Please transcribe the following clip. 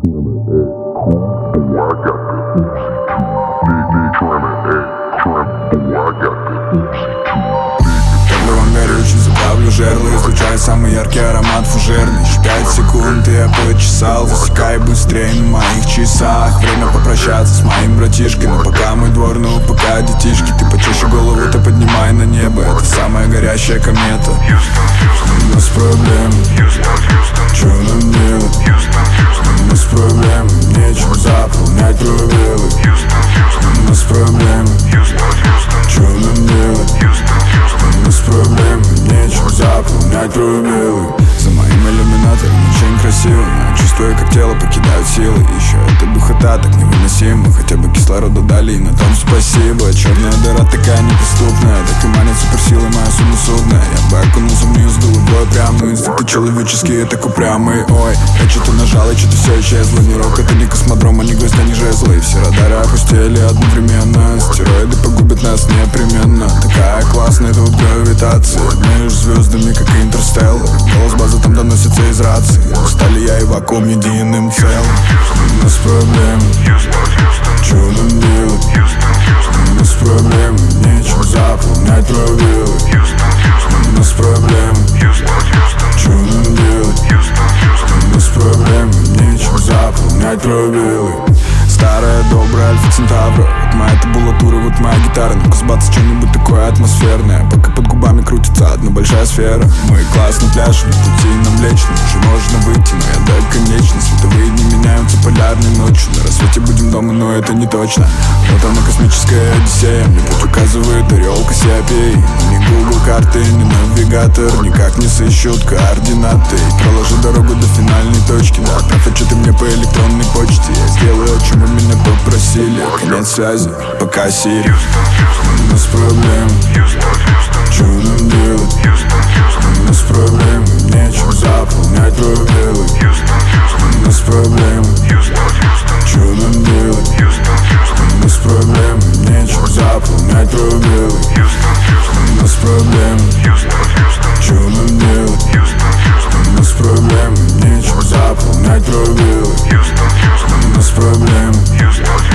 Когда вам верю, очень заправлю жерло, излучаю самый яркий аромат фужерный. Еще 5 секунд, и я почесал. Засекай быстрее на моих часах. Время попрощаться с моим братишкой. Но пока мой двор, ну пока детишки. Ты почеши голову-то поднимай на небо. Это самая горящая комета. У нас проблемы, чё нам делать? У нас проблемы, нечем заполнять пробелы. У нас проблемы, чё нам делать? У нас проблемы, нечем заполнять пробелы. За моим иллюминатором очень красиво, но чувствую, как тело покидает силы. Еще эта духота так невыносима. Хотя бы кислорода дали, и на том спасибо. Черная дыра такая неприступная, так и манит суперсилой моя судная. Я бы окунулся в нее с головой прям, но инстинкты человеческие так упрямые. Ой, я что-то нажал, и что-то все исчезло. Не рок, это не космодром, а не гвоздя, не жезлы. И все радары опустили одновременно. Стероиды погубят нас непременно. Такая классная тут гравитация, между звездами, как и Интерстеллар. Голос базы там доносится из рации. Стали я и вакуум единым целым. У нас проблемы, чё нам делать? У нас проблемы, нечем заполнять пробелы. У нас проблемы, чё нам делать? У нас проблемы, нечем заполнять пробелы. Старая добрая Альфа Центавра, вот моя табулатура, вот моя гитара. Ну-ка сбаться что-нибудь такое атмосферное. Пока под губами крутится одна большая сфера. Мы классно пляшем, на пути нам лечно. Уже можно выйти, но я до конечной. Световые дни меняются полярной ночью. На рассвете будем дома, но это не точно. Вот она, космическая одиссея. Мне путь указывает орел Кассиопей. Ни Google карты, ни навигатор никак не сыщут координаты. И проложу дорогу до финальной точки. Да, отправь отчеты мне по электронной почте. Я сделаю, о чем вы меня попросили. Конец связи, пока Сири. У нас проблемы, чё нам делать? У нас проблемы, нечем заполнять пробелы. У нас проблемы, чё нам делать? У нас проблемы, нечем заполнять пробелы. У нас проблемы, чё нам делать? У нас проблемы, нечем заполнять пробелы. У нас проблемы.